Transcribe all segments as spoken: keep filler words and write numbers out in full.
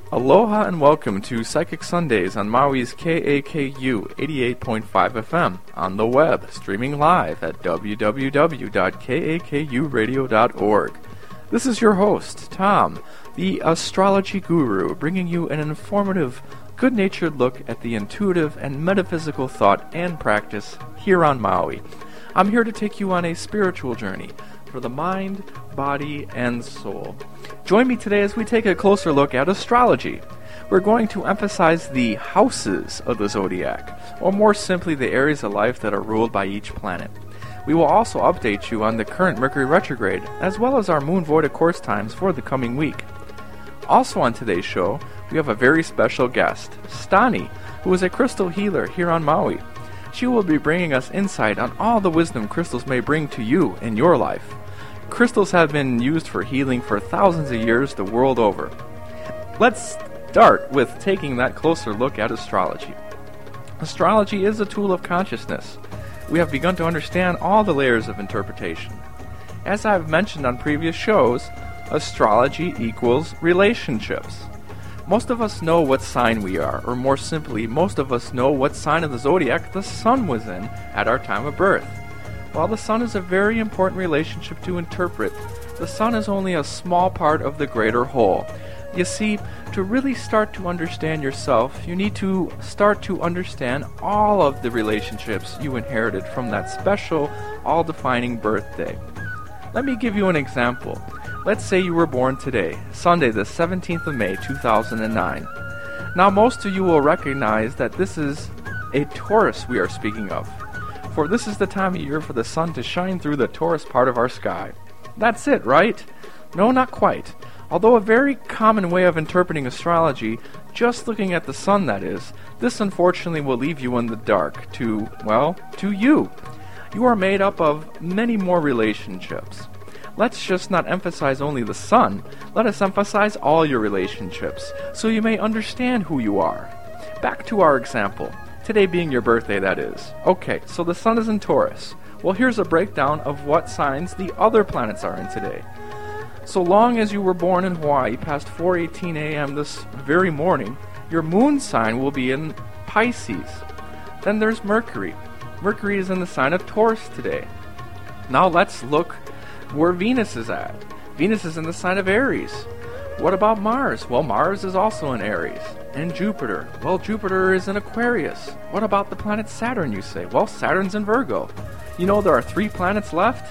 Aloha and welcome to Psychic Sundays on Maui's K A K U eighty-eight point five F M, on the web, streaming live at w w w dot k a k u radio dot org. This is your host, Tom, the astrology guru, bringing you an informative, good-natured look at the intuitive and metaphysical thought and practice here on Maui. I'm here to take you on a spiritual journey for the mind, body, and soul. Join me today as we take a closer look at astrology. We're going to emphasize the houses of the zodiac, or more simply the areas of life that are ruled by each planet. We will also update you on the current Mercury retrograde, as well as our moon void of course times for the coming week. Also on today's show, we have a very special guest, Stani, who is a crystal healer here on Maui. She will be bringing us insight on all the wisdom crystals may bring to you in your life. Crystals have been used for healing for thousands of years the world over. Let's start with taking that closer look at astrology. Astrology is a tool of consciousness. We have begun to understand all the layers of interpretation. As I've mentioned on previous shows, astrology equals relationships. Most of us know what sign we are, or more simply, most of us know what sign of the zodiac the sun was in at our time of birth. While the sun is a very important relationship to interpret, the sun is only a small part of the greater whole. You see, to really start to understand yourself, you need to start to understand all of the relationships you inherited from that special, all-defining birthday. Let me give you an example. Let's say you were born today, Sunday the seventeenth of May, two thousand nine. Now most of you will recognize that this is a Taurus we are speaking of, for this is the time of year for the sun to shine through the Taurus part of our sky. That's it, right? No, not quite. Although a very common way of interpreting astrology, just looking at the sun that is, this unfortunately will leave you in the dark to, well, to you. You are made up of many more relationships. Let's just not emphasize only the sun, let us emphasize all your relationships, so you may understand who you are. Back to our example, today being your birthday that is. Okay, so the sun is in Taurus. Well, here's a breakdown of what signs the other planets are in today. So long as you were born in Hawaii past four eighteen a m this very morning, your moon sign will be in Pisces. Then there's Mercury. Mercury is in the sign of Taurus today. Now let's look where Venus is at. Venus is in the sign of Aries. What about Mars? Well, Mars is also in Aries. And Jupiter? Well, Jupiter is in Aquarius. What about the planet Saturn, you say? Well, Saturn's in Virgo. You know there are three planets left?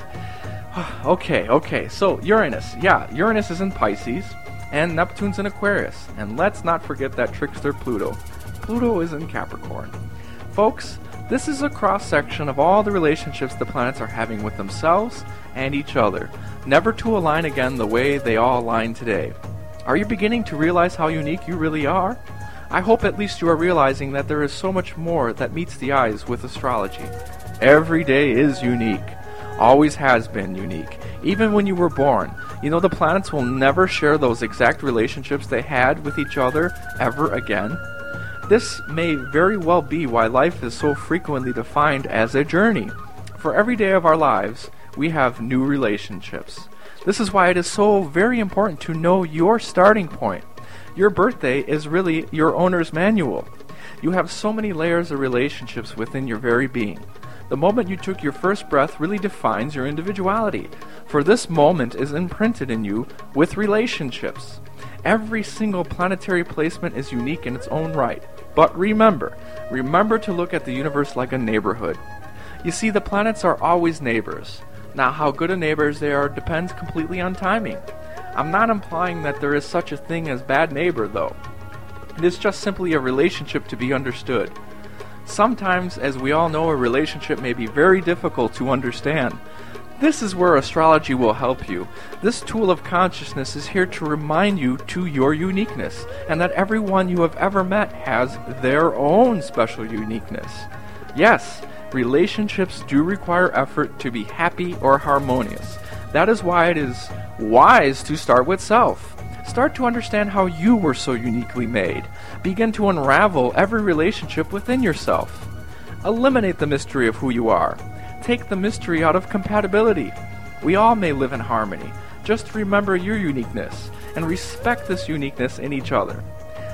okay, okay, so Uranus. Yeah, Uranus is in Pisces, and Neptune's in Aquarius. And let's not forget that trickster Pluto. Pluto is in Capricorn. Folks, this is a cross-section of all the relationships the planets are having with themselves and each other, never to align again the way they all align today. Are you beginning to realize how unique you really are? I hope at least you are realizing that there is so much more that meets the eyes with astrology. Every day is unique. Always has been unique. Even when you were born, you know the planets will never share those exact relationships they had with each other ever again. This may very well be why life is so frequently defined as a journey. For every day of our lives, we have new relationships. This is why it is so very important to know your starting point. Your birthday is really your owner's manual. You have so many layers of relationships within your very being. The moment you took your first breath really defines your individuality, for this moment is imprinted in you with relationships. Every single planetary placement is unique in its own right. But remember, remember to look at the universe like a neighborhood. You see, the planets are always neighbors. Now, how good of neighbors they are depends completely on timing. I'm not implying that there is such a thing as bad neighbor, though. It is just simply a relationship to be understood. Sometimes, as we all know, a relationship may be very difficult to understand. This is where astrology will help you. This tool of consciousness is here to remind you to your uniqueness, and that everyone you have ever met has their own special uniqueness. Yes, relationships do require effort to be happy or harmonious. That is why it is wise to start with self. Start to understand how you were so uniquely made. Begin to unravel every relationship within yourself. Eliminate the mystery of who you are. Take the mystery out of compatibility. We all may live in harmony. Just remember your uniqueness and respect this uniqueness in each other.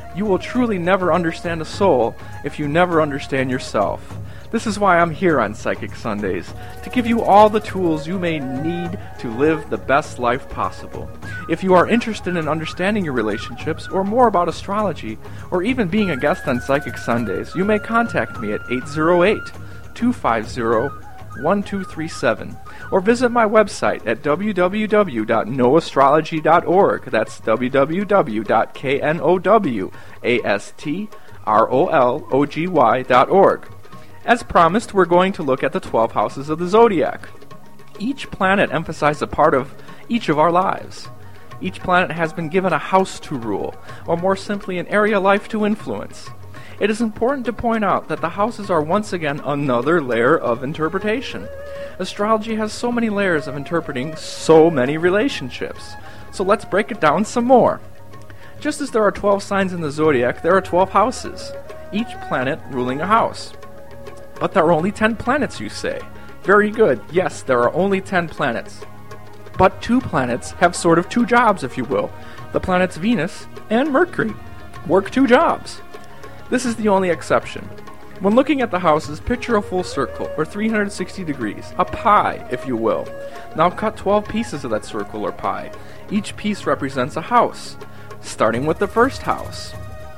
You will truly never understand a soul if you never understand yourself. This is why I'm here on Psychic Sundays, to give you all the tools you may need to live the best life possible. If you are interested in understanding your relationships, or more about astrology, or even being a guest on Psychic Sundays, you may contact me at eight zero eight, two five zero, one two three seven, or visit my website at w w w dot know astrology dot org. That's w w w dot know astrology dot org. As promised, we're going to look at the twelve houses of the zodiac. Each planet emphasizes a part of each of our lives. Each planet has been given a house to rule, or more simply, an area of life to influence. It is important to point out that the houses are once again another layer of interpretation. Astrology has so many layers of interpreting so many relationships. So let's break it down some more. Just as there are twelve signs in the zodiac, there are twelve houses, each planet ruling a house. But there are only ten planets, you say. Very good. Yes, there are only ten planets. But two planets have sort of two jobs, if you will. The planets Venus and Mercury work two jobs. This is the only exception. When looking at the houses, picture a full circle, or three hundred sixty degrees, a pie, if you will. Now cut twelve pieces of that circle or pie. Each piece represents a house, starting with the first house,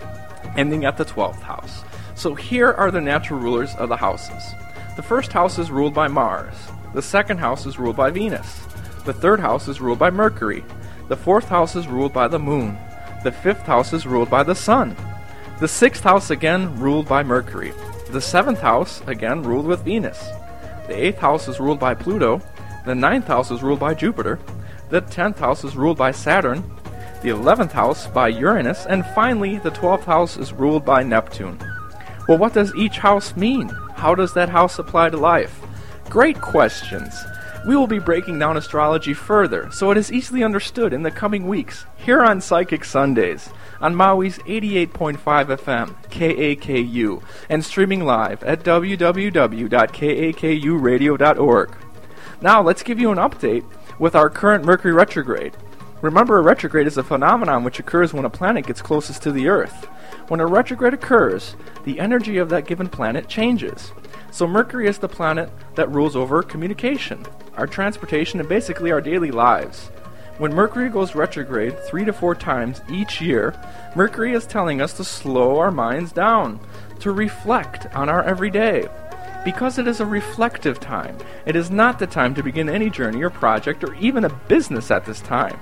ending at the twelfth house. So here are the natural rulers of the houses. The first house is ruled by Mars. The second house is ruled by Venus. The third house is ruled by Mercury. The fourth house is ruled by the Moon. The fifth house is ruled by the Sun. The sixth house again ruled by Mercury. The seventh house again ruled with Venus. The eighth house is ruled by Pluto. The ninth house is ruled by Jupiter. The tenth house is ruled by Saturn. The eleventh house by Uranus. And finally, the twelfth house is ruled by Neptune. Well, what does each house mean? How does that house apply to life? Great questions. We will be breaking down astrology further, so it is easily understood in the coming weeks, here on Psychic Sundays, on Maui's eighty-eight point five F M, K A K U, and streaming live at w w w dot k a k u radio dot org. Now, let's give you an update with our current Mercury retrograde. Remember, a retrograde is a phenomenon which occurs when a planet gets closest to the Earth. When a retrograde occurs, the energy of that given planet changes. So Mercury is the planet that rules over communication, our transportation, and basically our daily lives. When Mercury goes retrograde three to four times each year, Mercury is telling us to slow our minds down, to reflect on our everyday. Because it is a reflective time, it is not the time to begin any journey or project or even a business at this time.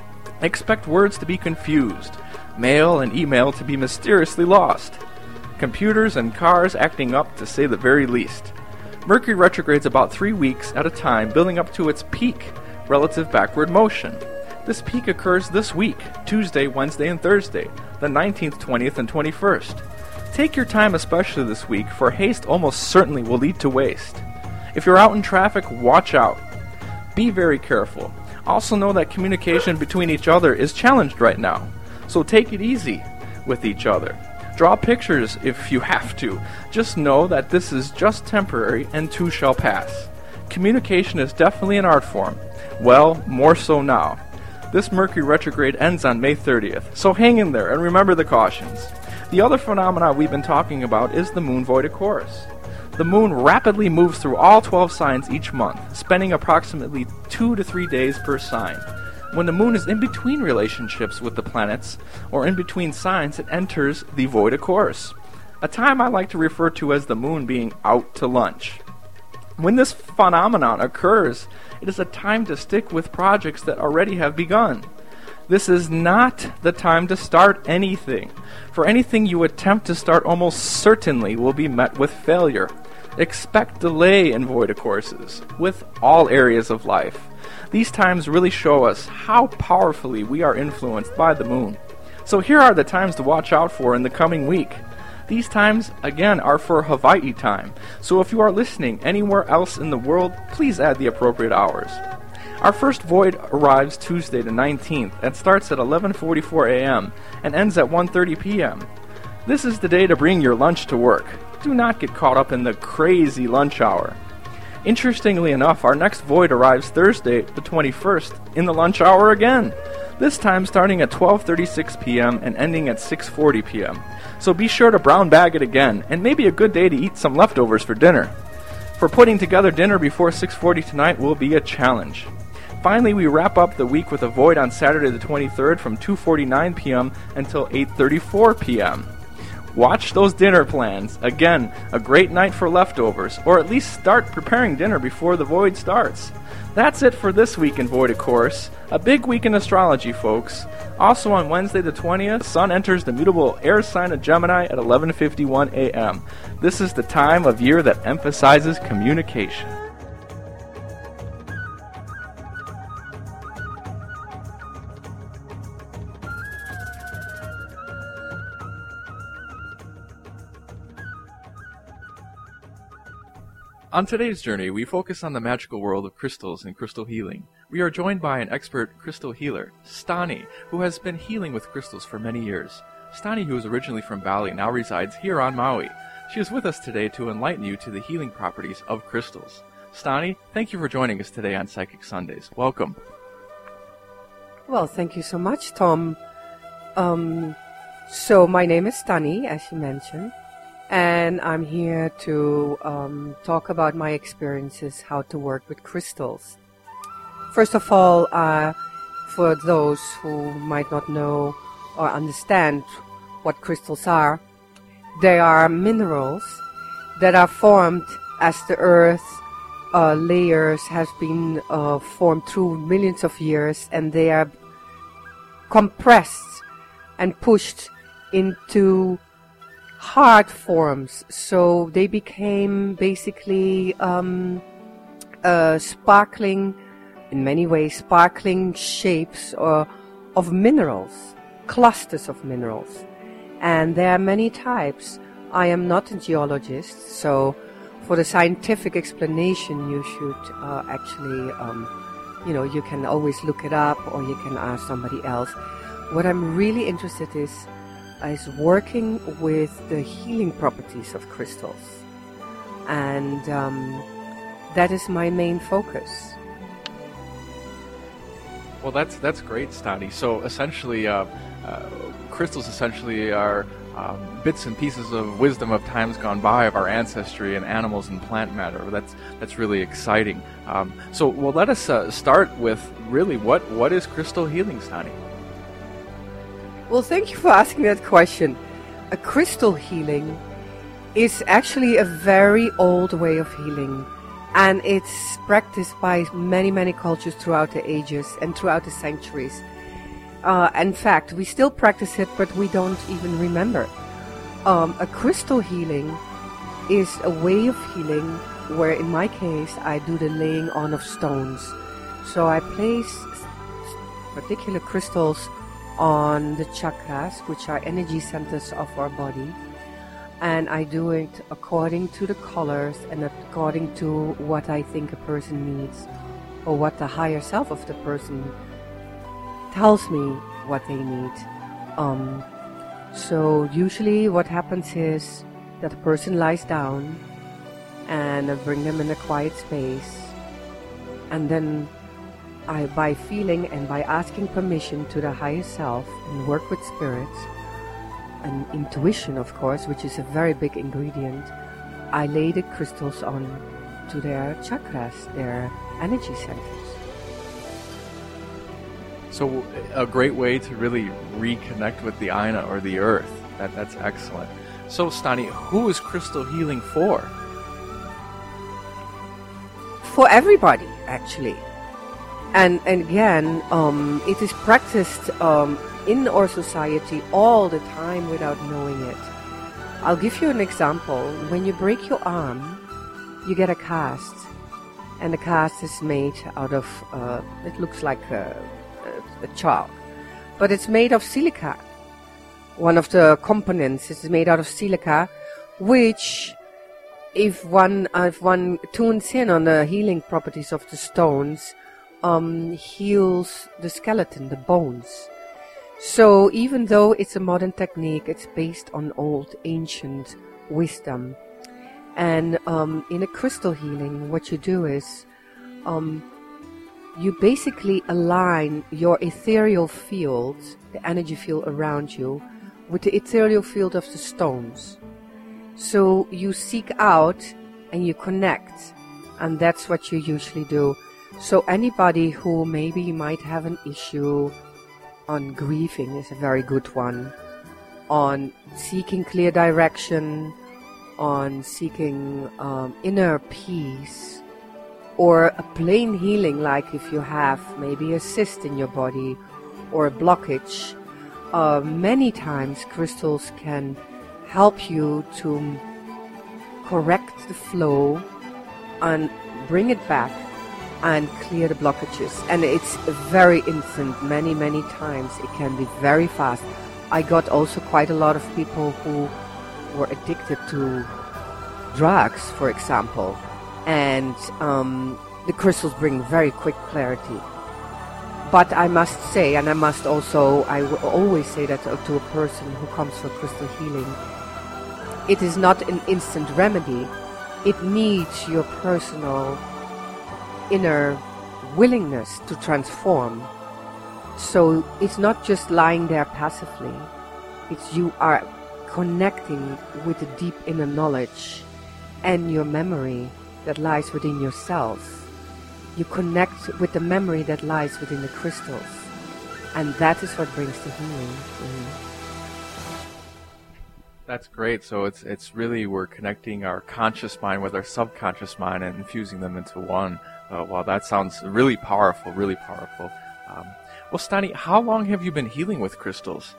Expect words to be confused, mail and email to be mysteriously lost, computers and cars acting up to say the very least. Mercury retrogrades about three weeks at a time, building up to its peak relative backward motion. This peak occurs this week, Tuesday, Wednesday, and Thursday, the nineteenth, twentieth, and twenty-first. Take your time especially this week, for haste almost certainly will lead to waste. If you're out in traffic, watch out. Be very careful. Also know that communication between each other is challenged right now, so take it easy with each other. Draw pictures if you have to. Just know that this is just temporary and too shall pass. Communication is definitely an art form. Well, more so now. This Mercury retrograde ends on May thirtieth, so hang in there and remember the cautions. The other phenomena we've been talking about is the moon void of course. The moon rapidly moves through all twelve signs each month, spending approximately two to three days per sign. When the moon is in between relationships with the planets, or in between signs, it enters the void of course, a time I like to refer to as the moon being out to lunch. When this phenomenon occurs, it is a time to stick with projects that already have begun. This is not the time to start anything, for anything you attempt to start almost certainly will be met with failure. Expect delay in void of courses, with all areas of life. These times really show us how powerfully we are influenced by the moon. So here are the times to watch out for in the coming week. These times, again, are for Hawaii time, so if you are listening anywhere else in the world, please add the appropriate hours. Our first void arrives Tuesday the nineteenth and starts at eleven forty-four a.m. and ends at one thirty p.m. This is the day to bring your lunch to work. Do not get caught up in the crazy lunch hour. Interestingly enough, our next void arrives Thursday, the twenty-first, in the lunch hour again. This time starting at twelve thirty-six p.m. and ending at six forty p.m. So be sure to brown bag it again, and maybe a good day to eat some leftovers for dinner. For putting together dinner before six forty tonight will be a challenge. Finally, we wrap up the week with a void on Saturday the twenty-third from two forty-nine p.m. until eight thirty-four p.m. Watch those dinner plans. Again, a great night for leftovers, or at least start preparing dinner before the void starts. That's it for this week in Void of Course. A big week in astrology, folks. Also on Wednesday the twentieth, Sun enters the mutable air sign of Gemini at eleven fifty-one a.m. This is the time of year that emphasizes communication. On today's journey, we focus on the magical world of crystals and crystal healing. We are joined by an expert crystal healer, Stani, who has been healing with crystals for many years. Stani, who is originally from Bali, now resides here on Maui. She is with us today to enlighten you to the healing properties of crystals. Stani, thank you for joining us today on Psychic Sundays. Welcome. Well, thank you so much, Tom. Um, so my name is Stani, as you mentioned. And I'm here to um, talk about my experiences, how to work with crystals. First of all, uh, for those who might not know or understand what crystals are, they are minerals that are formed as the earth uh, layers have been uh, formed through millions of years, and they are compressed and pushed into hard forms, so they became basically um, uh, sparkling, in many ways, sparkling shapes or of minerals, clusters of minerals. And there are many types. I am not a geologist, so for the scientific explanation, you should uh, actually, um, you know, you can always look it up or you can ask somebody else. What I'm really interested is is working with the healing properties of crystals, and um, that is my main focus. Well, that's that's great, Stani. So essentially, uh, uh, crystals essentially are um, bits and pieces of wisdom of times gone by, of our ancestry and animals and plant matter. That's that's really exciting. Um, so, well, let us uh, start with really what what is crystal healing, Stani? Well, thank you for asking that question. A crystal healing is actually a very old way of healing, and it's practiced by many, many cultures throughout the ages and throughout the centuries. Uh, in fact, we still practice it, but we don't even remember. Um, a crystal healing is a way of healing where, in my case, I do the laying on of stones. So I place particular crystals on the chakras, which are energy centers of our body, and I do it according to the colors and according to what I think a person needs, or what the higher self of the person tells me what they need. Um, so usually what happens is that the person lies down and I bring them in a quiet space, and then I, by feeling and by asking permission to the higher self and work with spirits and intuition, of course, which is a very big ingredient, I lay the crystals on to their chakras, their energy centers. So a great way to really reconnect with the Aina, or the earth. That, that's excellent. So, Stani, who is crystal healing for? For everybody, actually. And, and again, um, it is practiced um, in our society all the time without knowing it. I'll give you an example. When you break your arm, you get a cast. And the cast is made out of, uh, it looks like a, a, a chalk. But it's made of silica. One of the components is made out of silica, which, if one, uh, if one tunes in on the healing properties of the stones, Um, heals the skeleton, the bones. So even though it's a modern technique, it's based on old, ancient wisdom. And um, in a crystal healing, what you do is um, you basically align your ethereal field, the energy field around you, with the ethereal field of the stones. So you seek out and you connect, and that's what you usually do. So anybody who maybe might have an issue on grieving is a very good one, on seeking clear direction, on seeking um, inner peace, or a plain healing, like if you have maybe a cyst in your body or a blockage. Uh, many times crystals can help you to correct the flow and bring it back and clear the blockages. And it's very instant. Many, many times it can be very fast. I got also quite a lot of people who were addicted to drugs, for example, and um, the crystals bring very quick clarity. But I must say, and I must also, I will always say that to, to a person who comes for crystal healing, it is not an instant remedy. It needs your personal inner willingness to transform. So it's not just lying there passively. It's you are connecting with the deep inner knowledge and your memory that lies within yourself. You connect with the memory that lies within the crystals. And that is what brings the healing. Mm-hmm. That's great. So it's it's really, we're connecting our conscious mind with our subconscious mind and infusing them into one. Uh, wow, that sounds really powerful, really powerful. Um, well, Stani, how long have you been healing with crystals?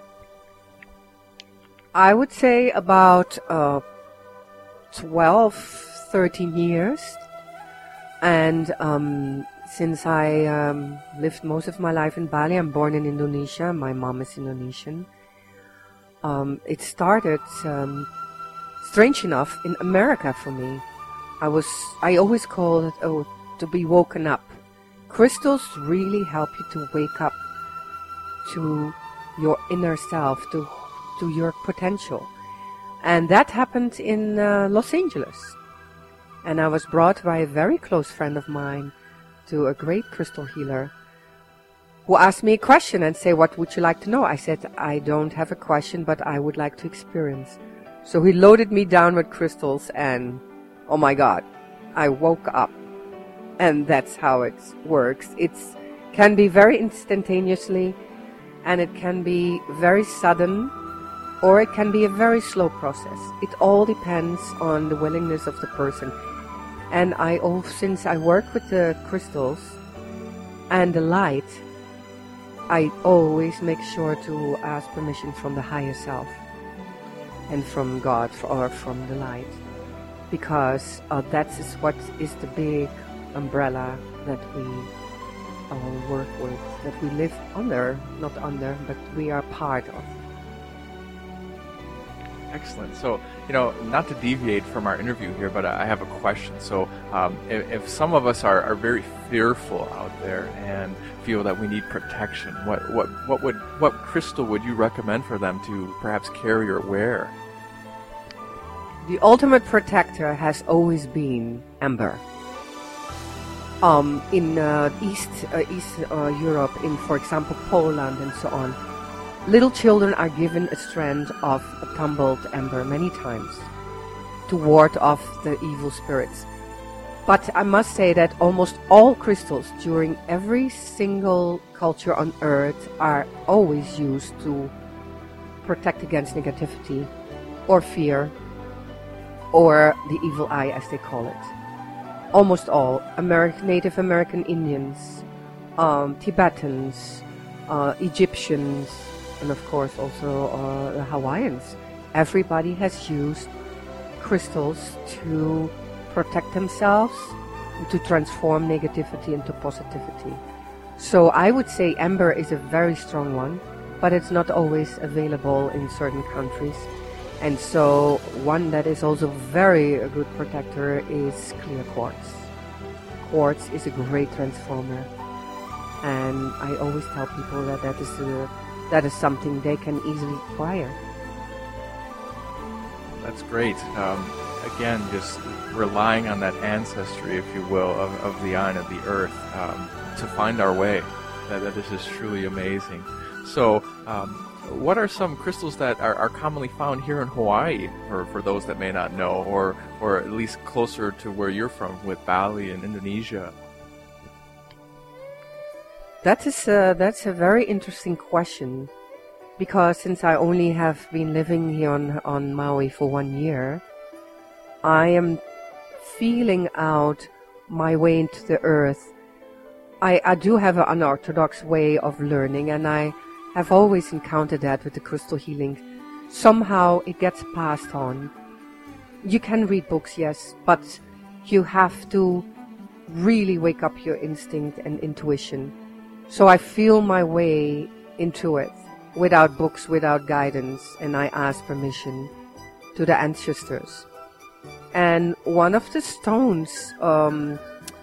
I would say about uh, twelve, thirteen years. And um, since I um, lived most of my life in Bali, I'm born in Indonesia. My mom is Indonesian. Um, it started, um, strange enough, in America for me. I was, I always call it, oh, to be woken up. Crystals really help you to wake up to your inner self, to to your potential. And that happened in uh, Los Angeles. And I was brought by a very close friend of mine to a great crystal healer who asked me a question and say, what would you like to know? I said, I don't have a question, but I would like to experience. So he loaded me down with crystals and, oh my God, I woke up. And that's how it works. It can be very instantaneously, and it can be very sudden, or it can be a very slow process. It all depends on the willingness of the person. And I, oh, since I work with the crystals and the light, I always make sure to ask permission from the higher self and from God or from the light, because uh, that is what is the big umbrella that we uh, work with, that we live under, not under, but we are part of. Excellent. So, you know, not to deviate from our interview here, but I have a question. So, um, if, if some of us are, are very fearful out there and feel that we need protection, what, what, what would, what crystal would you recommend for them to perhaps carry or wear? The ultimate protector has always been amber. Um, in uh, East uh, East uh, Europe, in, for example, Poland and so on, little children are given a strand of a tumbled amber many times to ward off the evil spirits. But I must say that almost all crystals during every single culture on earth are always used to protect against negativity or fear or the evil eye, as they call it. Almost all. American, Native American Indians, um, Tibetans, uh, Egyptians, and of course also uh, the Hawaiians. Everybody has used crystals to protect themselves, to transform negativity into positivity. So I would say amber is a very strong one, but it's not always available in certain countries. And so one that is also very a good protector is clear quartz. Quartz is a great transformer, and I always tell people that that is a, that is something they can easily acquire. That's great. Um, again, just relying on that ancestry, if you will, of, of the eye and of the earth um, to find our way. That, that this is truly amazing. So, um, what are some crystals that are, are commonly found here in Hawaii, for, for those that may not know, or or at least closer to where you're from with Bali and Indonesia? That is a, that's a very interesting question, because since I only have been living here on, on Maui for one year, I am feeling out my way into the earth. I, I do have an unorthodox way of learning, and I have always encountered that with the crystal healing. Somehow it gets passed on. You can read books, yes, but you have to really wake up your instinct and intuition. So I feel my way into it without books, without guidance, and I ask permission to the ancestors. And one of the stones, um,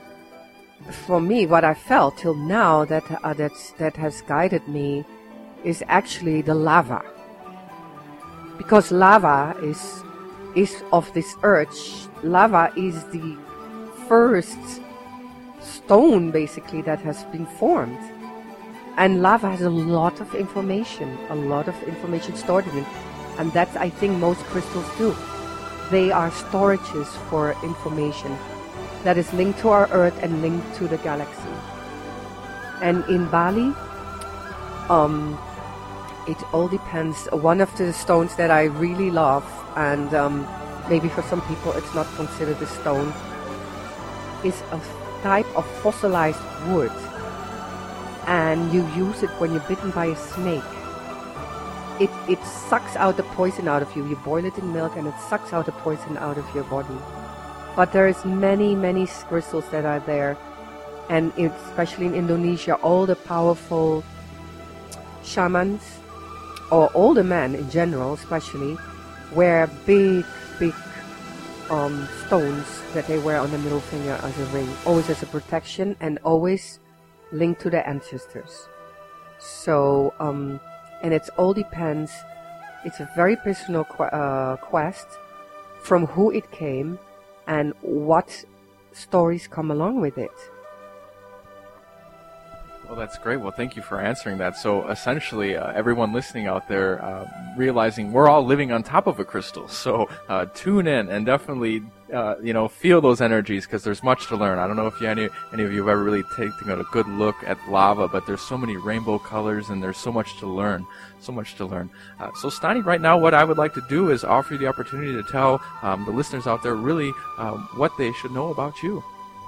for me, what I felt till now that uh, that's, that has guided me is actually the lava. Because lava is is of this earth. Lava is the first stone, basically, that has been formed. And lava has a lot of information, a lot of information stored in it. And that's, I think, most crystals do. They are storages for information that is linked to our earth and linked to the galaxy. And in Bali, um, it all depends. One of the stones that I really love, and um, maybe for some people it's not considered a stone, is a type of fossilized wood. And you use it when you're bitten by a snake. It, it sucks out the poison out of you. You boil it in milk and it sucks out the poison out of your body. But there is many, many crystals that are there. And especially in Indonesia, all the powerful shamans, or older men in general especially, wear big, big um, stones that they wear on the middle finger as a ring. Always as a protection and always linked to the ancestors. So, um, and it all depends. It's a very personal qu- uh, quest from who it came and what stories come along with it. Well, that's great. Well, thank you for answering that. So essentially, uh, everyone listening out there, uh, realizing we're all living on top of a crystal. So uh, tune in and definitely, uh, you know, feel those energies, because there's much to learn. I don't know if you, any, any of you have ever really taken a good look at lava, but there's so many rainbow colors and there's so much to learn, so much to learn. Uh, so Stani, right now, what I would like to do is offer you the opportunity to tell um, the listeners out there really um, what they should know about you.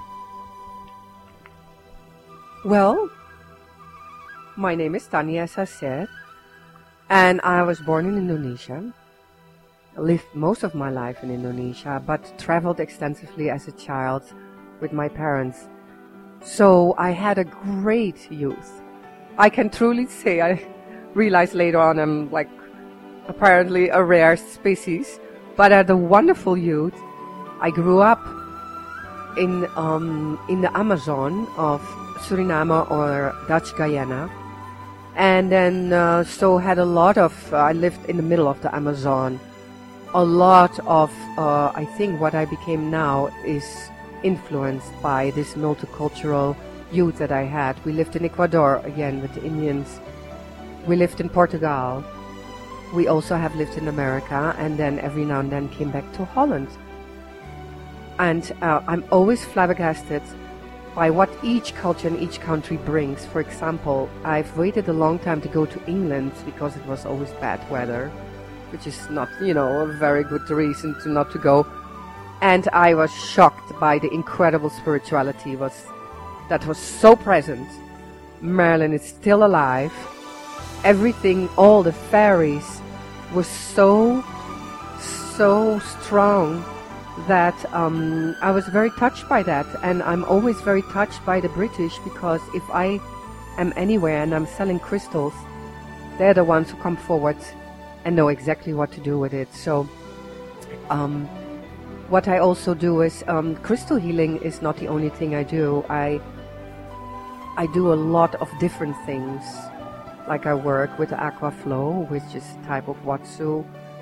Well, my name is Tanya, as I said, and I was born in Indonesia. Lived most of my life in Indonesia, but traveled extensively as a child with my parents. So I had a great youth. I can truly say, I realized later on I'm like apparently a rare species, but I had a wonderful youth. I grew up in um, in the Amazon of Suriname or Dutch Guyana. And then, uh, so had a lot of, uh, I lived in the middle of the Amazon. A lot of, uh, I think what I became now is influenced by this multicultural youth that I had. We lived in Ecuador, again, with the Indians. We lived in Portugal. We also have lived in America, and then every now and then came back to Holland. And uh, I'm always flabbergasted by what each culture and each country brings. For example, I've waited a long time to go to England because it was always bad weather, which is not, you know, a very good reason to not to go. And I was shocked by the incredible spirituality was that was so present. Merlin is still alive. Everything, all the fairies was so, so strong that um, I was very touched by that. And I'm always very touched by the British, because if I am anywhere and I'm selling crystals, they're the ones who come forward and know exactly what to do with it. So um, what I also do is um, crystal healing is not the only thing I do. I I do a lot of different things. Like I work with Aquaflow, which is a type of Watsu.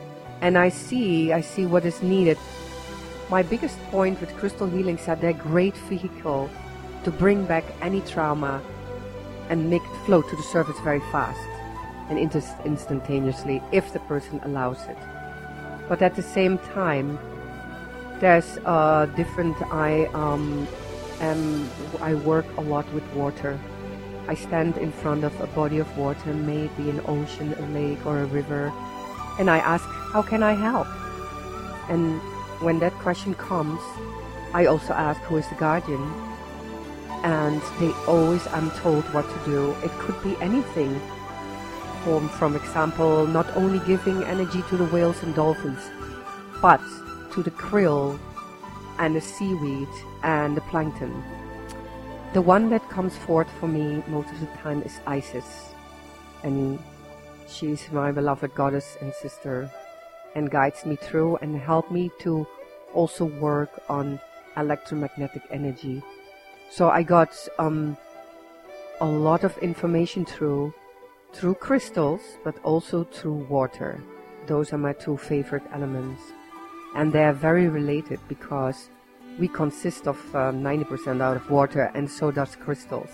and I see, I see what is needed. My biggest point with crystal healing is that they're a great vehicle to bring back any trauma and make it flow to the surface very fast and inst- instantaneously if the person allows it. But at the same time, there's uh, different, I, um, am, I work a lot with water. I stand in front of a body of water, maybe an ocean, a lake or a river, and I ask, how can I help? And when that question comes, I also ask, who is the guardian? And they always, I'm told what to do. It could be anything. From, from example, not only giving energy to the whales and dolphins, but to the krill and the seaweed and the plankton. The one that comes forth for me most of the time is Isis, and she's my beloved goddess and sister, and guides me through and help me to also work on electromagnetic energy. So I got um, a lot of information through through crystals, but also through water. Those are my two favorite elements, and they are very related because we consist of uh, ninety percent out of water, and so does crystals.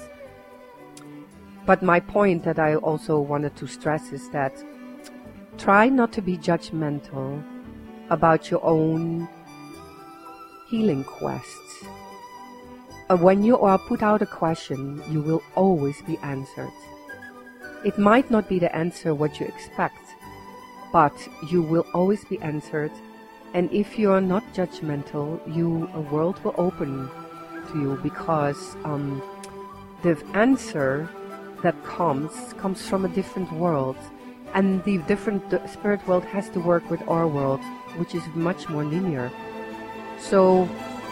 But my point that I also wanted to stress is that try not to be judgmental about your own healing quests. Uh, when you are put out a question, you will always be answered. It might not be the answer what you expect, but you will always be answered. And if you are not judgmental, you a world will open to you, because um, the answer that comes comes from a different world, and the different the spirit world has to work with our world, which is much more linear. So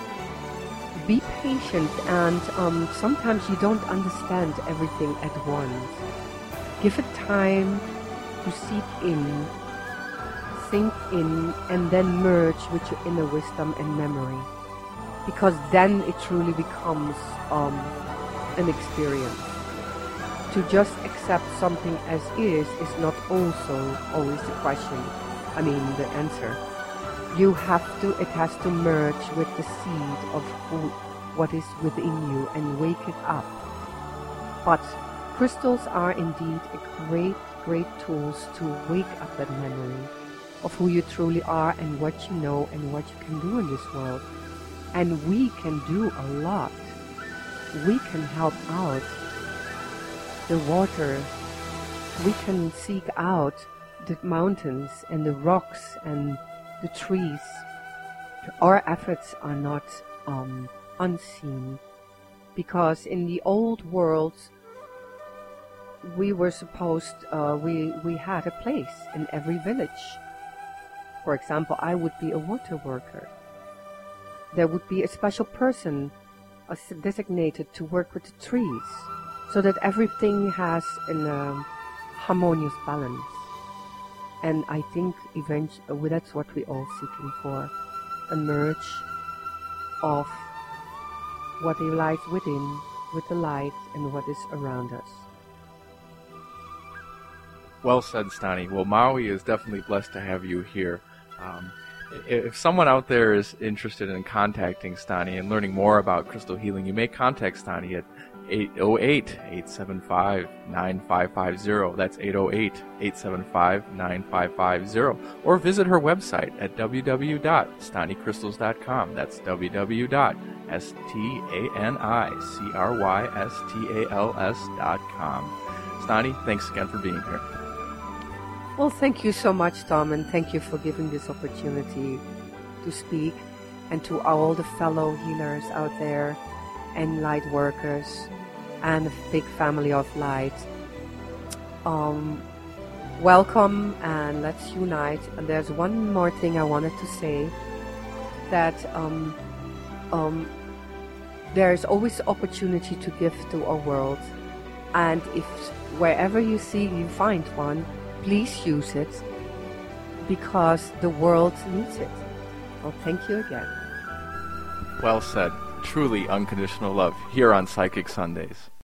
be patient, and um, sometimes you don't understand everything at once. Give it time to seep in, sink in, and then merge with your inner wisdom and memory, because then it truly becomes um, an experience. To just accept something as is is not also always the question, I mean the answer. You have to, it has to merge with the seed of who, what is within you, and wake it up. But crystals are indeed a great, great tools to wake up that memory of who you truly are and what you know and what you can do in this world. And we can do a lot. We can help out the water. We can seek out the mountains and the rocks and the trees. Our efforts are not um, unseen, because in the old world we were supposed, uh, we, we had a place in every village. For example, I would be a water worker. There would be a special person uh, designated to work with the trees, so that everything has a um, harmonious balance. And I think eventually that's what we're all seeking for, a merge of what lies within with the light and what is around us. Well said, Stani. Well, Maui is definitely blessed to have you here. Um, if someone out there is interested in contacting Stani and learning more about crystal healing, you may contact Stani at eight oh eight, eight seven five, nine five five zero. That's eight oh eight, eight seven five, nine five five zero. Or visit her website at w w w dot stani crystals dot com. That's w w w dot stani crystals dot com. Stani, thanks again for being here. Well, thank you so much, Tom, and thank you for giving this opportunity to speak, and to all the fellow healers out there and light workers and a big family of light. Um, welcome, and let's unite. And there's one more thing I wanted to say, that um, um, there's always opportunity to give to our world, and if wherever you see you find one, please use it, because the world needs it. Well, thank you again. Well said. Truly unconditional love here on Psychic Sundays.